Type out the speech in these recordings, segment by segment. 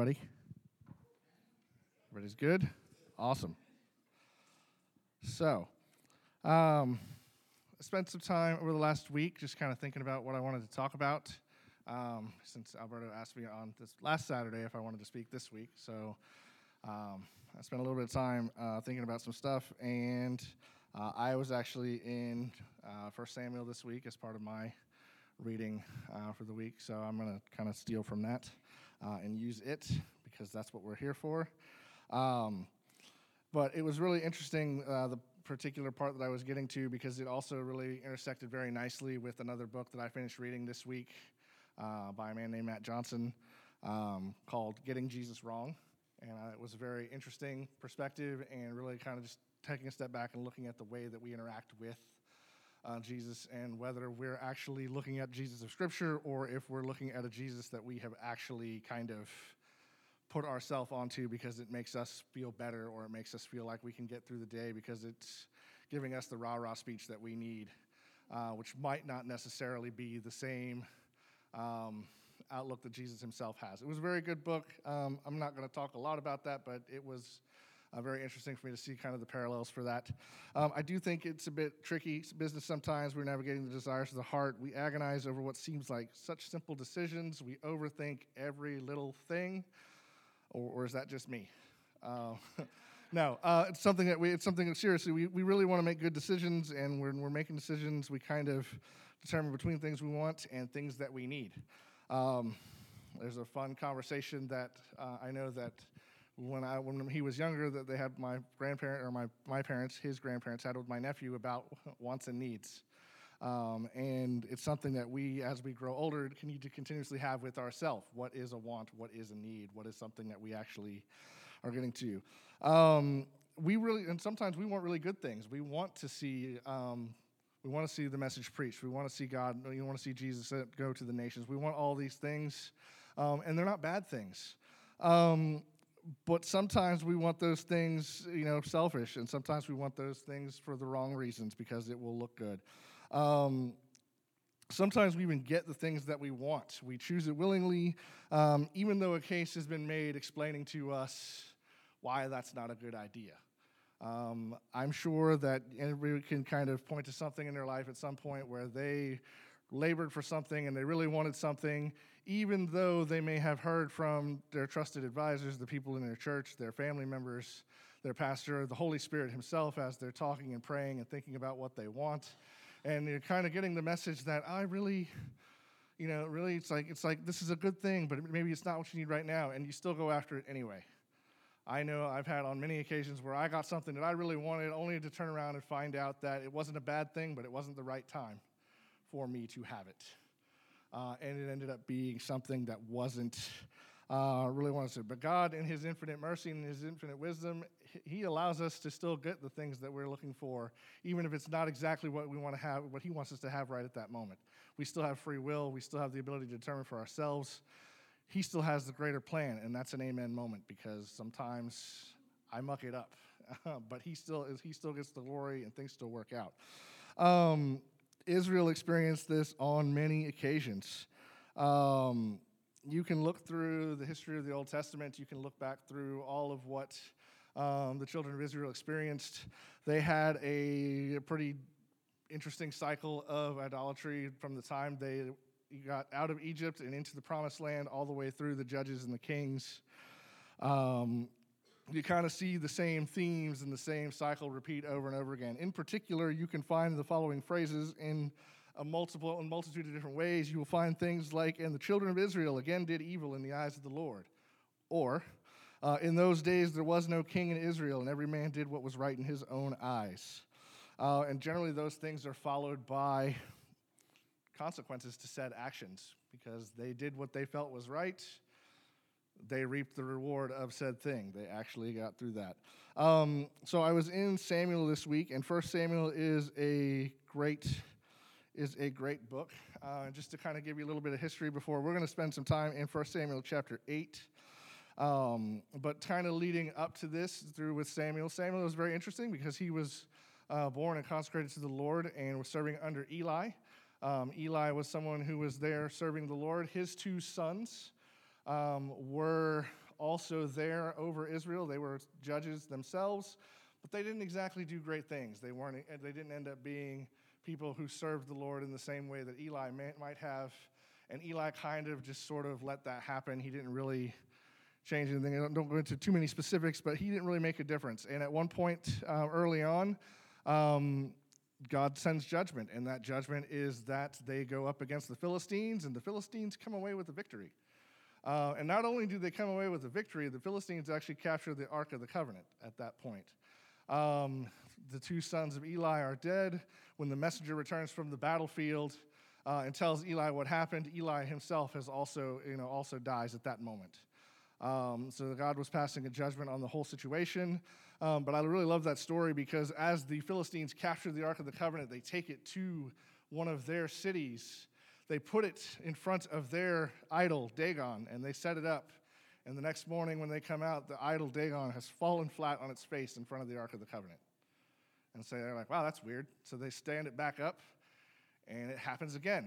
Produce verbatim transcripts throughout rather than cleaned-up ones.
everybody? Everybody's good? Awesome. So, um, I spent some time over the last week just kind of thinking about what I wanted to talk about, um, since Alberto asked me on this last Saturday if I wanted to speak this week. So, um, I spent a little bit of time uh, thinking about some stuff, and uh, I was actually in uh, First Samuel this week as part of my reading uh, for the week, so I'm going to kind of steal from that uh, and use it because that's what we're here for. Um, but it was really interesting, uh, the particular part that I was getting to, because it also really intersected very nicely with another book that I finished reading this week uh, by a man named Matt Johnson um, called Getting Jesus Wrong. And uh, it was a very interesting perspective and really kind of just taking a step back and looking at the way that we interact with Uh, Jesus, and whether we're actually looking at Jesus of Scripture or if we're looking at a Jesus that we have actually kind of put ourselves onto because it makes us feel better, or it makes us feel like we can get through the day because it's giving us the rah-rah speech that we need, uh, which might not necessarily be the same um, outlook that Jesus himself has. It was a very good book. Um, I'm not going to talk a lot about that, but it was Uh, very interesting for me to see kind of the parallels for that. Um, I do think it's a bit tricky it's business sometimes. We're navigating the desires of the heart. We agonize over what seems like such simple decisions. We overthink every little thing, or, or is that just me? Uh, no, uh, it's something that we. It's something that seriously we, we really want to make good decisions, and when we're making decisions, we kind of determine between things we want and things that we need. Um, there's a fun conversation that uh, I know that. When I when he was younger, that they had my grandparent or my my parents, his grandparents had with my nephew about wants and needs, um, and it's something that we, as we grow older, can need to continuously have with ourselves. What is a want? What is a need? What is something that we actually are getting to? Um, we really, and sometimes we want really good things. We want to see. Um, we want to see the message preached. We want to see God. We want to see Jesus go to the nations. We want all these things, um, and they're not bad things. Um, But sometimes we want those things, you know, selfish, and sometimes we want those things for the wrong reasons because it will look good. Um, sometimes we even get the things that we want. We choose it willingly, um, even though a case has been made explaining to us why that's not a good idea. Um, I'm sure that everybody can kind of point to something in their life at some point where they labored for something and they really wanted something, even though they may have heard from their trusted advisors, the people in their church, their family members, their pastor, the Holy Spirit himself, as they're talking and praying and thinking about what they want. And you're kind of getting the message that I really, you know, really it's like, it's like this is a good thing, but maybe it's not what you need right now, and you still go after it anyway. I know I've had on many occasions where I got something that I really wanted, only to turn around and find out that it wasn't a bad thing, but it wasn't the right time for me to have it. Uh, and it ended up being something that wasn't uh, really wanted to. But God, in his infinite mercy and his infinite wisdom, he allows us to still get the things that we're looking for, even if it's not exactly what we want to have, what he wants us to have right at that moment. We still have free will. We still have the ability to determine for ourselves. He still has the greater plan, and that's an amen moment, because sometimes I muck it up. But he still is, he still gets the glory, and things still work out. Um, Israel experienced this on many occasions. Um, you can look through the history of the Old Testament. You can look back through all of what um, the children of Israel experienced. They had a, a pretty interesting cycle of idolatry from the time they got out of Egypt and into the Promised Land, all the way through the Judges and the Kings. Um, You kind of see the same themes and the same cycle repeat over and over again. In particular, you can find the following phrases in a multiple and multitude of different ways. You will find things like, and the children of Israel again did evil in the eyes of the Lord. Or, uh, in those days there was no king in Israel, and every man did what was right in his own eyes. Uh, and generally those things are followed by consequences to said actions, because they did what they felt was right. They reaped the reward of said thing. They actually got through that. Um, so I was in Samuel this week, and First Samuel is a great is a great book. Uh, just to kind of give you a little bit of history before, we're going to spend some time in First Samuel chapter eight. Um, but kind of leading up to this, through with Samuel. Samuel was very interesting because he was uh, born and consecrated to the Lord and was serving under Eli. Um, Eli was someone who was there serving the Lord. His two sons Um, were also there over Israel. They were judges themselves, but they didn't exactly do great things. They weren't. They didn't end up being people who served the Lord in the same way that Eli may, might have. And Eli kind of just sort of let that happen. He didn't really change anything. I don't, don't go into too many specifics, but he didn't really make a difference. And at one point uh, early on, um, God sends judgment, and that judgment is that they go up against the Philistines, and the Philistines come away with the victory. Uh, and not only do they come away with the victory, the Philistines actually capture the Ark of the Covenant at that point. Um, the two sons of Eli are dead. When the messenger returns from the battlefield uh, and tells Eli what happened, Eli himself has also, you know, also dies at that moment. Um, so God was passing a judgment on the whole situation. Um, but I really love that story because as the Philistines capture the Ark of the Covenant, they take it to one of their cities. They put it in front of their idol, Dagon, and they set it up. And the next morning when they come out, the idol Dagon has fallen flat on its face in front of the Ark of the Covenant. And so they're like, wow, that's weird. So they stand it back up, and it happens again.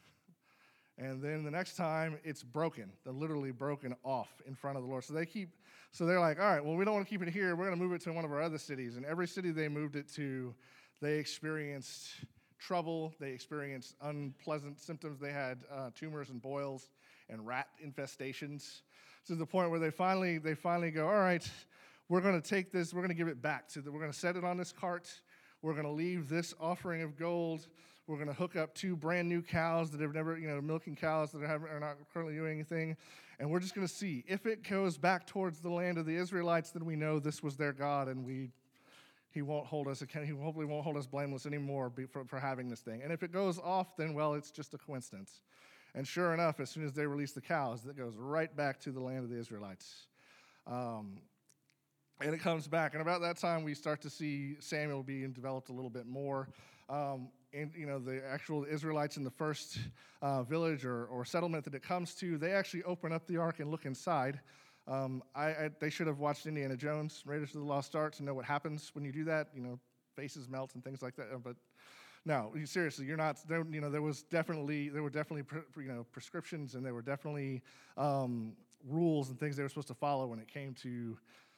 And then the next time, it's broken. They're literally broken off in front of the Lord. So they keep, so they're like, all right, well, we don't want to keep it here. We're going to move it to one of our other cities. And every city they moved it to, they experienced trouble. They experienced unpleasant symptoms. They had uh, tumors and boils and rat infestations. To the point where they finally, they finally go, all right, we're going to take this, we're going to give it back. To the, we're going to set it on this cart. We're going to leave this offering of gold. We're going to hook up two brand new cows that have never, you know, milking cows that are, are not currently doing anything. And we're just going to see if it goes back towards the land of the Israelites, then we know this was their God, and we, he won't hold us, he hopefully won't hold us blameless anymore for, for having this thing. And if it goes off, then, well, it's just a coincidence. And sure enough, as soon as they release the cows, it goes right back to the land of the Israelites. Um, and it comes back. And about that time, we start to see Samuel being developed a little bit more. Um, and, you know, the actual Israelites in the first uh, village or, or settlement that it comes to, they actually open up the ark and look inside. Um, I, I, they should have watched Indiana Jones, Raiders of the Lost Ark, to know what happens when you do that. You know, faces melt and things like that. But no, seriously, you're not. There, you know, there was definitely there were definitely pre, you know prescriptions, and there were definitely um, rules and things they were supposed to follow when it came to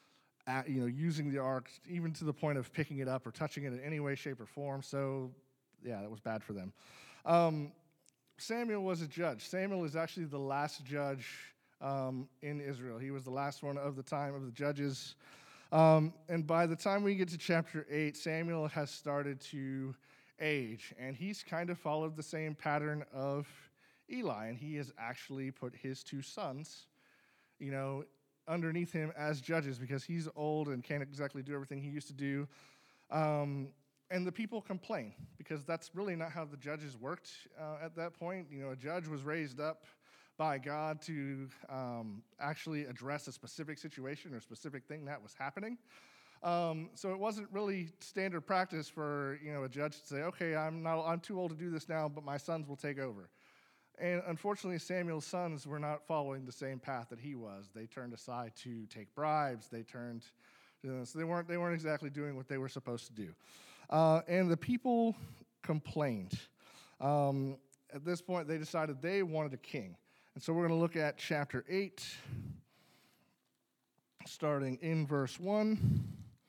uh, you know using the ark, even to the point of picking it up or touching it in any way, shape, or form. So, yeah, that was bad for them. Um, Samuel was a judge. Samuel is actually the last judge um, in Israel. He was the last one of the time of the judges. Um, and by the time we get to chapter eight, Samuel has started to age, and he's kind of followed the same pattern of Eli, and he has actually put his two sons, you know, underneath him as judges because he's old and can't exactly do everything he used to do. Um, and the people complain because that's really not how the judges worked uh, at that point. You know, a judge was raised up by God to um, actually address a specific situation or specific thing that was happening. Um, so it wasn't really standard practice for, you know, a judge to say, okay, I'm not, I'm too old to do this now, but my sons will take over. And unfortunately, Samuel's sons were not following the same path that he was. They turned aside to take bribes. They turned, you know, so they weren't, they weren't exactly doing what they were supposed to do. Uh, and the people complained. Um, at this point, they decided they wanted a king. And so we're going to look at chapter eight, starting in verse one.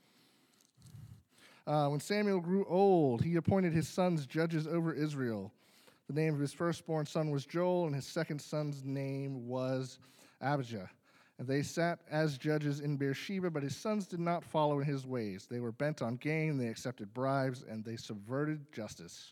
Uh, when Samuel grew old, he appointed his sons judges over Israel. The name of his firstborn son was Joel, and his second son's name was Abijah. And they sat as judges in Beersheba, but his sons did not follow in his ways. They were bent on gain, they accepted bribes, and they subverted justice.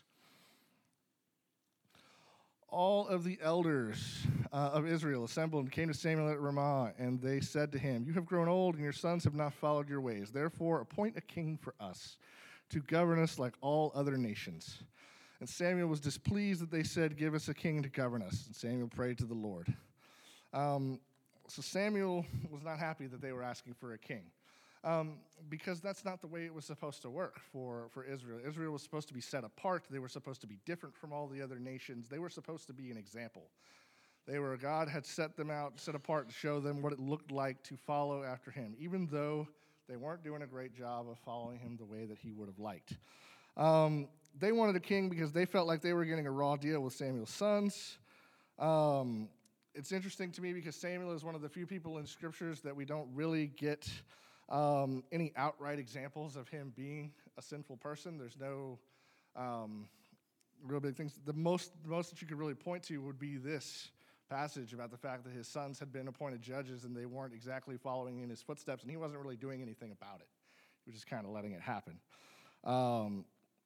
All of the elders uh, of Israel assembled and came to Samuel at Ramah, and they said to him, "You have grown old, and your sons have not followed your ways. Therefore, appoint a king for us to govern us like all other nations." And Samuel was displeased that they said, "Give us a king to govern us." And Samuel prayed to the Lord. Um, so Samuel was not happy that they were asking for a king. Um, because that's not the way it was supposed to work for, for Israel. Israel was supposed to be set apart. They were supposed to be different from all the other nations. They were supposed to be an example. They were, God had set them out, set apart to show them what it looked like to follow after him, even though they weren't doing a great job of following him the way that he would have liked. Um, they wanted a king because they felt like they were getting a raw deal with Samuel's sons. Um, it's interesting to me because Samuel is one of the few people in scriptures that we don't really get um, any outright examples of him being a sinful person. There's no um, real big things. The most, the most that you could really point to would be this passage about the fact that his sons had been appointed judges and they weren't exactly following in his footsteps, and he wasn't really doing anything about it. He was just kind of letting it happen. Um,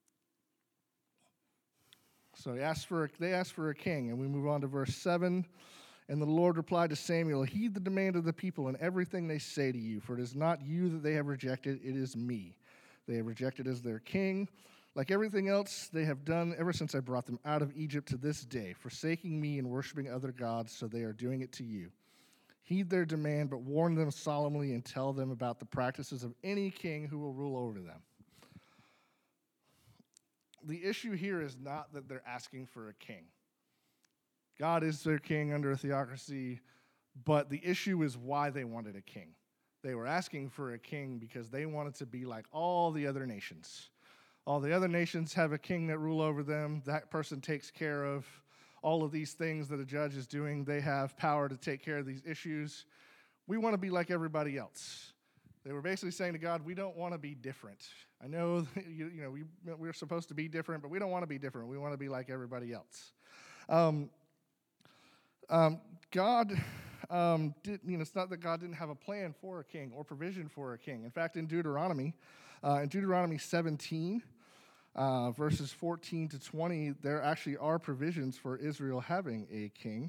so he asked for a, they asked for a king, and we move on to verse seven. And the Lord replied to Samuel, heed the demand of the people and everything they say to you, for it is not you that they have rejected, it is me. They have rejected as their king. Like everything else they have done ever since I brought them out of Egypt to this day, forsaking me and worshiping other gods, so they are doing it to you. Heed their demand, but warn them solemnly and tell them about the practices of any king who will rule over them. The issue here is not that they're asking for a king. God is their king under a theocracy, but the issue is why they wanted a king. They were asking for a king because they wanted to be like all the other nations. All the other nations have a king that rule over them. That person takes care of all of these things that a judge is doing. They have power to take care of these issues. We want to be like everybody else. They were basically saying to God, we don't want to be different. I know, you, you know, we, we're supposed to be different, but we don't want to be different. We want to be like everybody else. Um, um, God, um, did, you know, it's not that God didn't have a plan for a king or provision for a king. In fact, in Deuteronomy, uh, in Deuteronomy seventeen, Uh, verses fourteen to twenty, there actually are provisions for Israel having a king.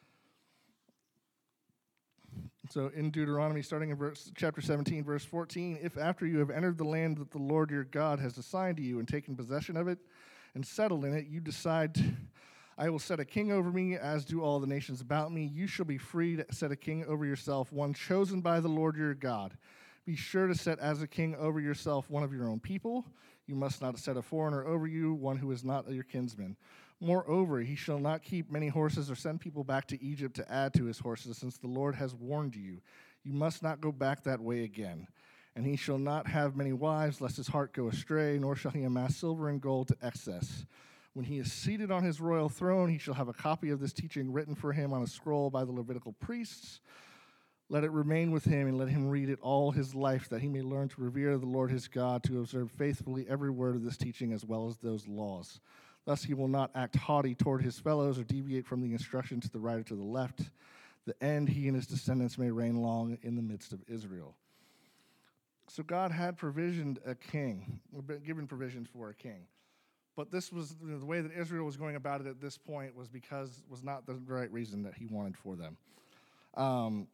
So in Deuteronomy, starting in verse, chapter seventeen, verse fourteen, if after you have entered the land that the Lord your God has assigned to you and taken possession of it and settled in it, you decide, I will set a king over me, as do all the nations about me. You shall be free to set a king over yourself, one chosen by the Lord your God. Be sure to set as a king over yourself one of your own people. You must not set a foreigner over you, one who is not your kinsman. Moreover, he shall not keep many horses or send people back to Egypt to add to his horses, since the Lord has warned you. You must not go back that way again. And he shall not have many wives, lest his heart go astray, nor shall he amass silver and gold to excess. When he is seated on his royal throne, he shall have a copy of this teaching written for him on a scroll by the Levitical priests. Let it remain with him, and let him read it all his life, that he may learn to revere the Lord his God, to observe faithfully every word of this teaching as well as those laws. Thus he will not act haughty toward his fellows or deviate from the instruction to the right or to the left. The end he and his descendants may reign long in the midst of Israel. So God had provisioned a king, given provisions for a king. But this was, you know, the way that Israel was going about it at this point was because was not the right reason that he wanted for them. Um,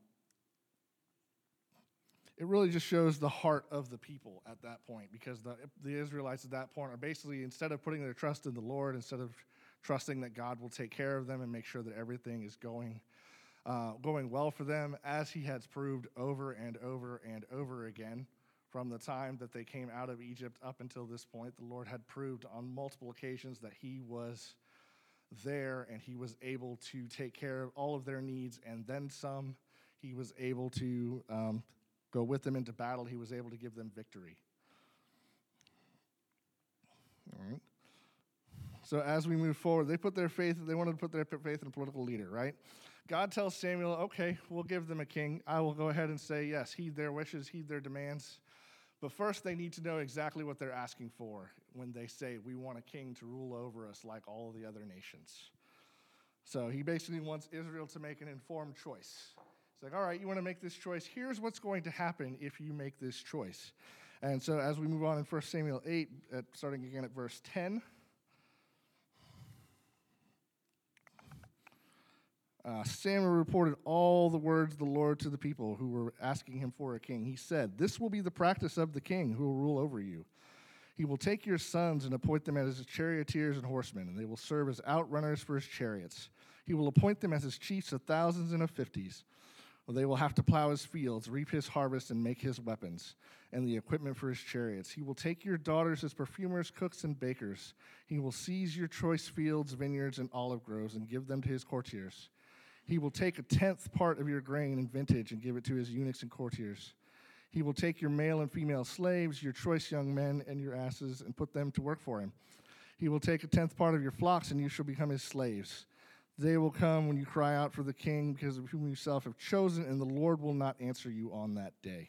It really just shows the heart of the people at that point, because the the Israelites at that point are basically, instead of putting their trust in the Lord, instead of trusting that God will take care of them and make sure that everything is going uh, going well for them, as he has proved over and over and over again from the time that they came out of Egypt up until this point, the Lord had proved on multiple occasions that he was there and he was able to take care of all of their needs and then some. He was able to um, go with them into battle. He was able to give them victory. All right. So as we move forward, they put their faith, they wanted to put their faith in a political leader, right? God tells Samuel, okay, we'll give them a king. I will go ahead and say, yes, heed their wishes, heed their demands. But first, they need to know exactly what they're asking for when they say, we want a king to rule over us like all the other nations. So he basically wants Israel to make an informed choice. It's like, all right, you want to make this choice. Here's what's going to happen if you make this choice. And so as we move on in First Samuel eight, at, starting again at verse ten, uh, Samuel reported all the words of the Lord to the people who were asking him for a king. He said, this will be the practice of the king who will rule over you. He will take your sons and appoint them as his charioteers and horsemen, and they will serve as outrunners for his chariots. He will appoint them as his chiefs of thousands and of fifties. They will have to plow his fields, reap his harvest, and make his weapons, and the equipment for his chariots. He will take your daughters as perfumers, cooks, and bakers. He will seize your choice fields, vineyards, and olive groves, and give them to his courtiers. He will take a tenth part of your grain and vintage and give it to his eunuchs and courtiers. He will take your male and female slaves, your choice young men, and your asses, and put them to work for him. He will take a tenth part of your flocks, and you shall become his slaves. The day will come when you cry out for the king because of whom you yourself have chosen, and the Lord will not answer you on that day.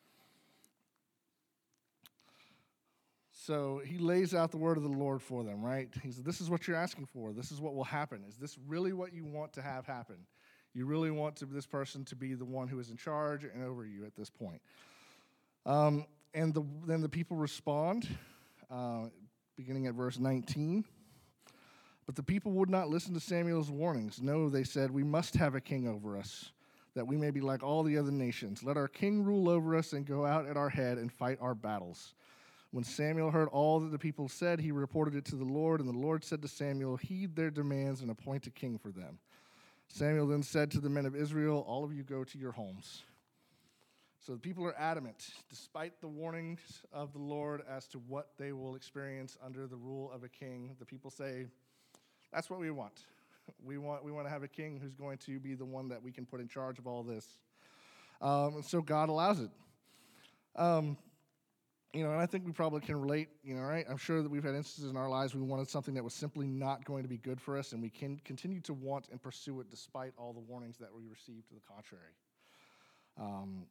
So he lays out the word of the Lord for them, right? He said, this is what you're asking for. This is what will happen. Is this really what you want to have happen? You really want to, this person to be the one who is in charge and over you at this point. Um, and the, then the people respond, uh, beginning at verse nineteen. But the people would not listen to Samuel's warnings. No, they said, we must have a king over us, that we may be like all the other nations. Let our king rule over us and go out at our head and fight our battles. When Samuel heard all that the people said, he reported it to the Lord, and the Lord said to Samuel, heed their demands and appoint a king for them. Samuel then said to the men of Israel, all of you go to your homes. So the people are adamant, despite the warnings of the Lord as to what they will experience under the rule of a king. The people say, that's what we want. We want we want to have a king who's going to be the one that we can put in charge of all this. Um, and so God allows it. Um, you know, and I think we probably can relate, you know, right? I'm sure that we've had instances in our lives we wanted something that was simply not going to be good for us, and we can continue to want and pursue it despite all the warnings that we receive to the contrary. Um,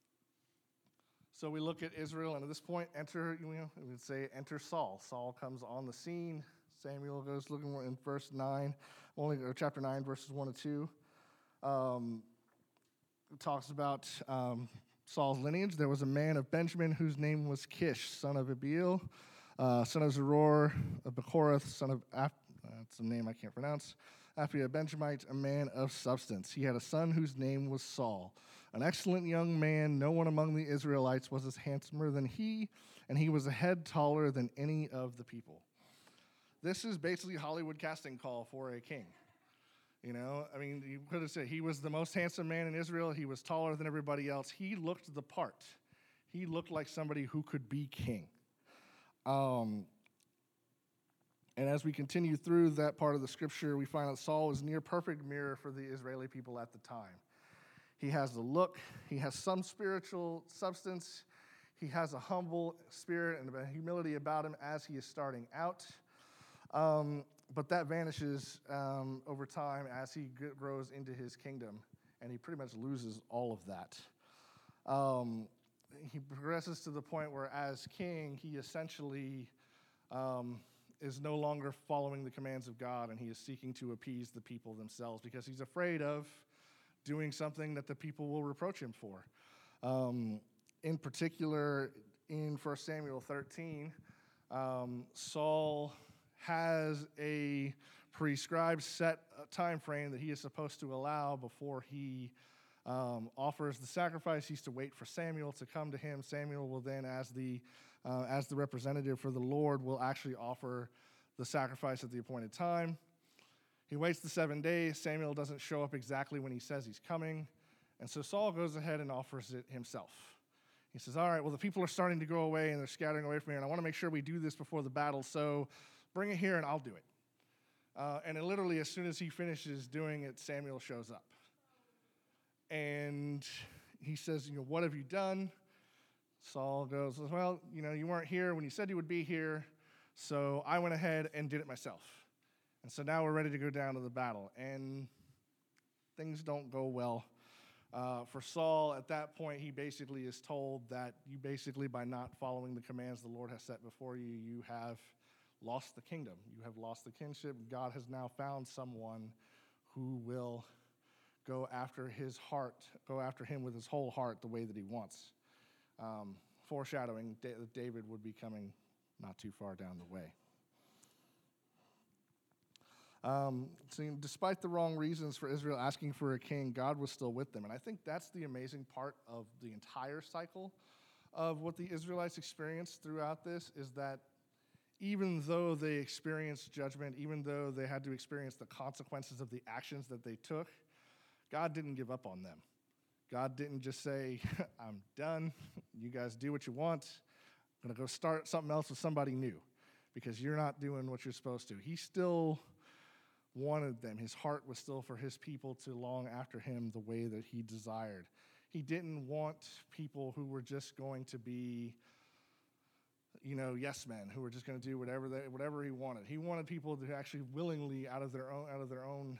so we look at Israel, and at this point, enter, you know, we would say, enter Saul. Saul comes on the scene. Samuel goes looking in verse nine, only or chapter nine, verses one and two. Um, it talks about um, Saul's lineage. There was a man of Benjamin whose name was Kish, son of Abiel, uh, son of Zeror, of Bechorath, son of Ap- uh, that's a name I can't pronounce. After a Benjamite, a man of substance. He had a son whose name was Saul, an excellent young man. No one among the Israelites was as handsomer than he, and he was a head taller than any of the people. This is basically Hollywood casting call for a king. You know, I mean, you could have said he was the most handsome man in Israel. He was taller than everybody else. He looked the part. He looked like somebody who could be king. Um, and as we continue through that part of the scripture, we find that Saul is near perfect mirror for the Israeli people at the time. He has the look. He has some spiritual substance. He has a humble spirit and a humility about him as he is starting out. Um, but that vanishes um, over time as he g- grows into his kingdom, and he pretty much loses all of that. Um, he progresses to the point where, as king, he essentially um, is no longer following the commands of God, and he is seeking to appease the people themselves because he's afraid of doing something that the people will reproach him for. Um, in particular, in First Samuel thirteen, um, Saul has a prescribed set time frame that he is supposed to allow before he um, offers the sacrifice. He's to wait for Samuel to come to him. Samuel will then, as the uh, as the representative for the Lord, will actually offer the sacrifice at the appointed time. He waits the seven days. Samuel doesn't show up exactly when he says he's coming, and so Saul goes ahead and offers it himself. He says, all right, well, the people are starting to go away, and they're scattering away from me, and I want to make sure we do this before the battle, so bring it here, and I'll do it. Uh, and it literally, as soon as he finishes doing it, Samuel shows up. And he says, you know, what have you done? Saul goes, well, you know, you weren't here when you said you would be here, so I went ahead and did it myself. And so now we're ready to go down to the battle. And things don't go well. Uh, for Saul, at that point, he basically is told that you basically, by not following the commands the Lord has set before you, you have lost the kingdom. You have lost the kinship. God has now found someone who will go after his heart, go after him with his whole heart the way that he wants. Um, foreshadowing that David would be coming not too far down the way. Um, so despite the wrong reasons for Israel asking for a king, God was still with them. And I think that's the amazing part of the entire cycle of what the Israelites experienced throughout this, is that even though they experienced judgment, even though they had to experience the consequences of the actions that they took, God didn't give up on them. God didn't just say, I'm done. You guys do what you want. I'm going to go start something else with somebody new because you're not doing what you're supposed to. He still wanted them. His heart was still for his people to long after him the way that he desired. He didn't want people who were just going to be, you know, yes men, who were just going to do whatever they, whatever he wanted. He wanted people to actually willingly, out of their own, out of their own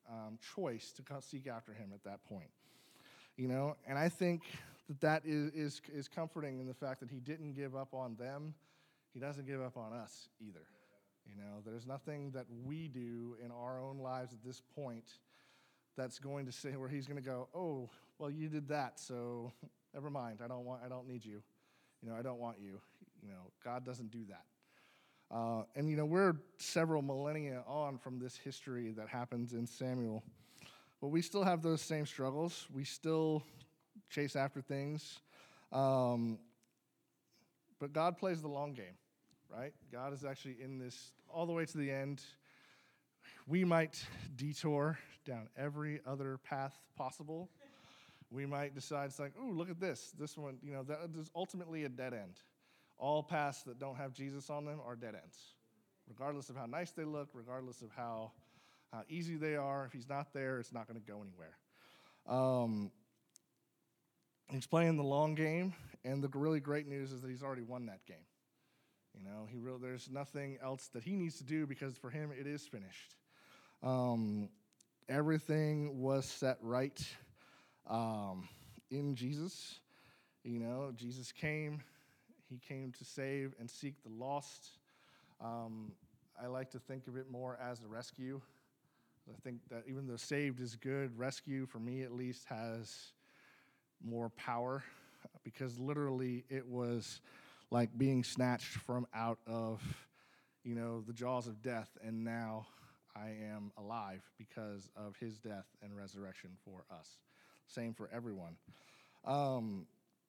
um, choice to co- seek after him at that point. You know, and I think that that is, is is comforting in the fact that he didn't give up on them. He doesn't give up on us either. You know, there's nothing that we do in our own lives at this point that's going to say where he's going to go, oh, well, you did that, so never mind. I don't want. I don't need you. You know, I don't want you. You know, God doesn't do that. Uh, and you know, we're several millennia on from this history that happens in Samuel. But we still have those same struggles. We still chase after things. Um, but God plays the long game, right? God is actually in this all the way to the end. We might detour down every other path possible. We might decide, it's like, ooh, look at this. This one, you know, that is ultimately a dead end. All paths that don't have Jesus on them are dead ends, regardless of how nice they look, regardless of how how easy they are. If he's not there, it's not going to go anywhere. Um, he's playing the long game, and the really great news is that he's already won that game. You know, he really, there's nothing else that he needs to do because for him it is finished. Um, everything was set right um, in Jesus. You know, Jesus came. He came to save and seek the lost. Um, I like to think of it more as a rescue. I think that even though saved is good, rescue, for me at least, has more power because literally it was like being snatched from out of, you know, the jaws of death, and now I am alive because of his death and resurrection for us. Same for everyone. Um,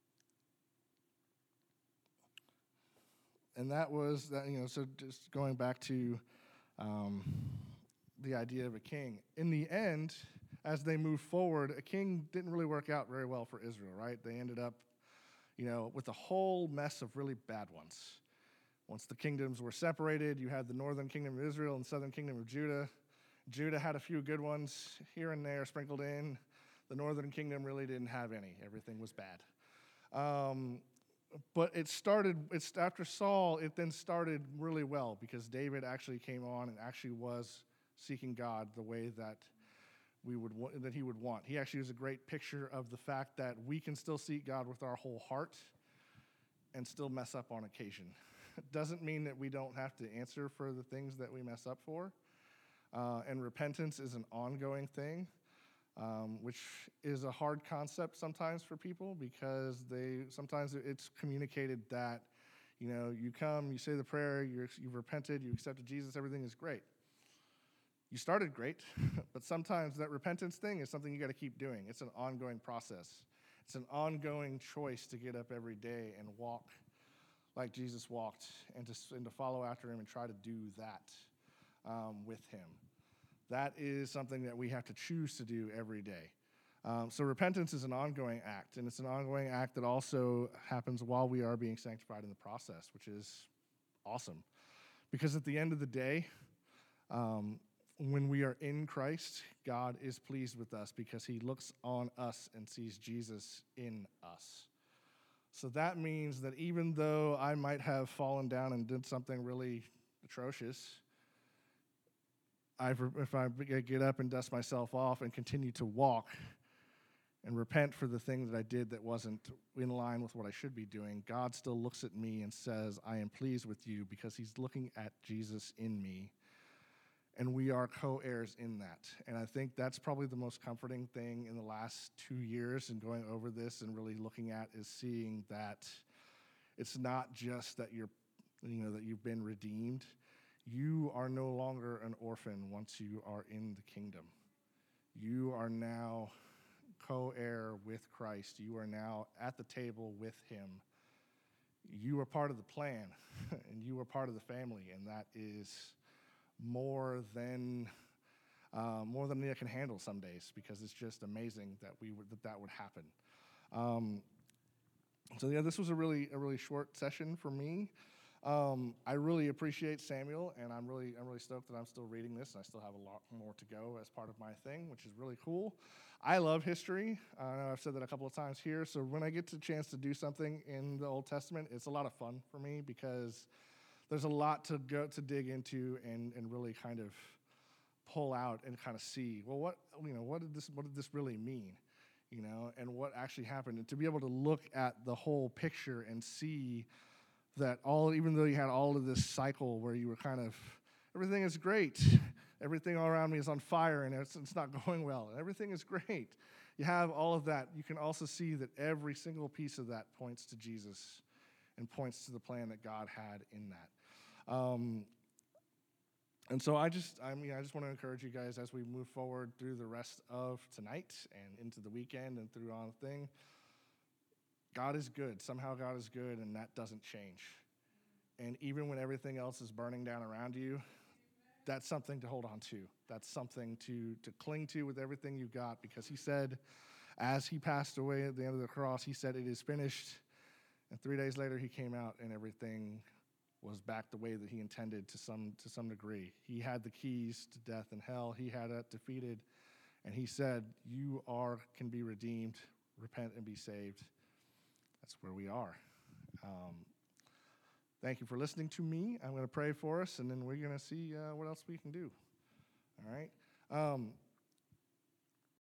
and that was, that. you know, so just going back to um, the idea of a king. In the end, as they move forward, a king didn't really work out very well for Israel, right? They ended up, you know, with a whole mess of really bad ones. Once the kingdoms were separated, you had the northern kingdom of Israel and the southern kingdom of Judah. Judah had a few good ones here and there sprinkled in. The northern kingdom really didn't have any. Everything was bad. Um, but it started, it's after Saul, it then started really well because David actually came on and actually was seeking God the way that we would wa- that he would want. He actually was a great picture of the fact that we can still seek God with our whole heart and still mess up on occasion. It doesn't mean that we don't have to answer for the things that we mess up for. Uh, and repentance is an ongoing thing, um, which is a hard concept sometimes for people because they sometimes it's communicated that, you know, you come, you say the prayer, you're, you've repented, you accepted Jesus, everything is great. You started great, but sometimes that repentance thing is something you got to keep doing. It's an ongoing process. It's an ongoing choice to get up every day and walk like Jesus walked and to, and to follow after him and try to do that um, with him. That is something that we have to choose to do every day. Um, so repentance is an ongoing act, and it's an ongoing act that also happens while we are being sanctified in the process, which is awesome. Because at the end of the day, um, when we are in Christ, God is pleased with us because he looks on us and sees Jesus in us. So that means that even though I might have fallen down and did something really atrocious, I've, if I get up and dust myself off and continue to walk and repent for the thing that I did that wasn't in line with what I should be doing, God still looks at me and says, I am pleased with you because he's looking at Jesus in me. And we are co-heirs in that. And I think that's probably the most comforting thing in the last two years and going over this and really looking at is seeing that it's not just that you're, you know, that you've been redeemed. You are no longer an orphan once you are in the kingdom. You are now co-heir with Christ. You are now at the table with him. You are part of the plan, and you are part of the family, and that is more than uh, more than I can handle some days because it's just amazing that we would, that that would happen. Um, so yeah, this was a really a really short session for me. Um, I really appreciate Samuel, and I'm really I'm really stoked that I'm still reading this, and I still have a lot more to go as part of my thing, which is really cool. I love history. Uh, I know I've said that a couple of times here. So when I get the chance to do something in the Old Testament, it's a lot of fun for me because there's a lot to go to dig into and, and really kind of pull out and kind of see, well, what you know, what did this what did this really mean, you know, and what actually happened, and to be able to look at the whole picture and see that all, even though you had all of this cycle where you were kind of, everything is great, everything all around me is on fire, and it's, it's not going well, and everything is great. You have all of that. You can also see that every single piece of that points to Jesus and points to the plan that God had in that. Um, and so I just, I mean, I just want to encourage you guys as we move forward through the rest of tonight and into the weekend and through on the thing. God is good. Somehow God is good, and that doesn't change. And even when everything else is burning down around you, that's something to hold on to. That's something to, to cling to with everything you've got, because he said, as he passed away at the end of the cross, he said, it is finished. And three days later, he came out, and everything was back the way that he intended to some to some degree. He had the keys to death and hell. He had it defeated. And he said, you are can be redeemed, repent and be saved. That's where we are. Um, thank you for listening to me. I'm going to pray for us, and then we're going to see uh, what else we can do. All right? Um,